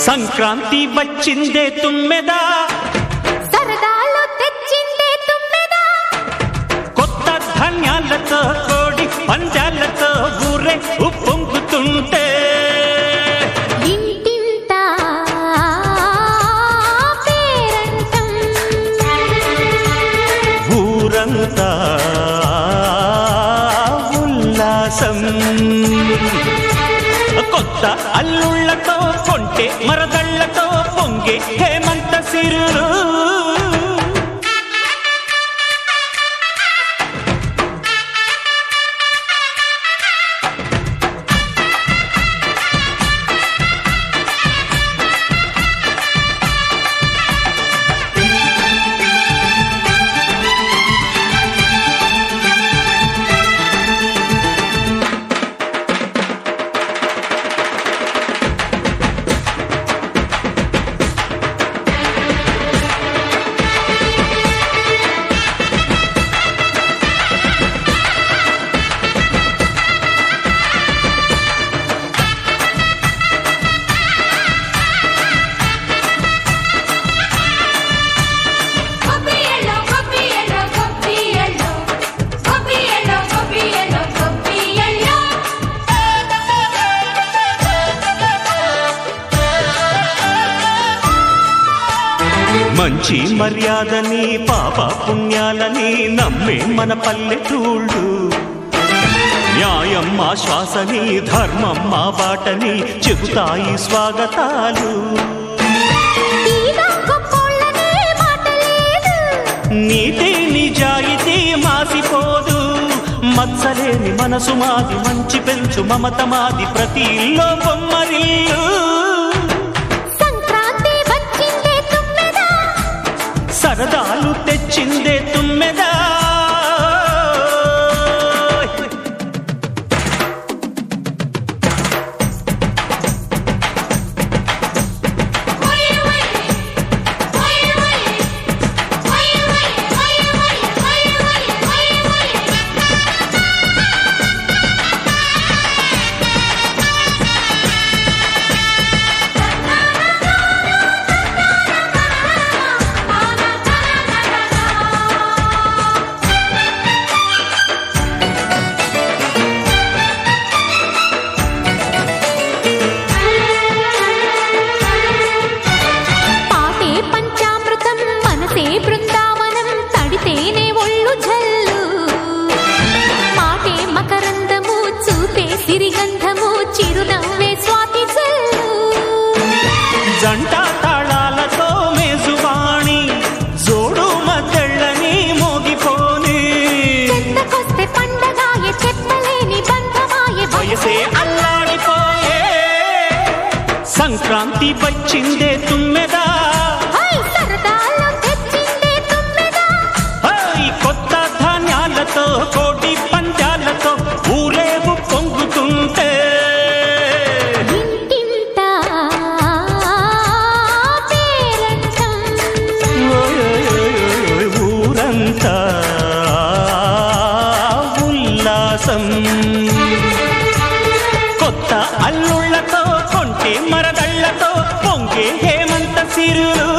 సంక్రాంతి వచ్చిందే తుమ్మెదా, సరదాలు తెచ్చిందే తుమ్మెదా, కొత్త ధాన్యాలతో కోడి పంజాలతో ఊరే ఉప్పొంగుతుంటే ఇంటింటా పేరంటం, ఊరంతా ఉల్లాసం. కొత్త అల్లుళ్లతో కొంటే మరదళ్లతో పొంగే హేమంత సిరులు. మంచి మర్యాదని పాప పుణ్యాలని నమ్మే మన పల్లెటూళ్ళు, న్యాయం మా శ్వాసని ధర్మం మా బాటని చెబుతాయి స్వాగతాలు. నీతి నిజాయితీ మాసిపోదు, మత్సలేని మనసు మాది, మంచి పెంచు మమత మాది, ప్రతి ఇల్లో బొమ్మరిల్లు. సరదాలు తెచ్చిందే తుమ్మెదా, బృందావనం తడితేనే ఒళ్ళు జల్లు, మాటే మకరందము చూపే సిరిగంధము, చిరునవ్వే స్వాతి జల్లు. జంట తాళాలతో మేజువాణి జోడు మద్దళ్ళని మోగిపోని, చెత్తకొస్తే పండగాయే చెప్పలేని బంధమాయే, వయసే అల్లాడిపోయే. సంక్రాంతి వచ్చిందే తుమ్మెదా, కోటి పంజాలతో ఊరేగు పొంగుతుంటే ఇంటింటా పేరంటం, ఊరంతా ఉల్లాసం. కొత్త అల్లుళ్లతో కొంటే మరదళ్లతో పొంగే హేమంత సిరులు.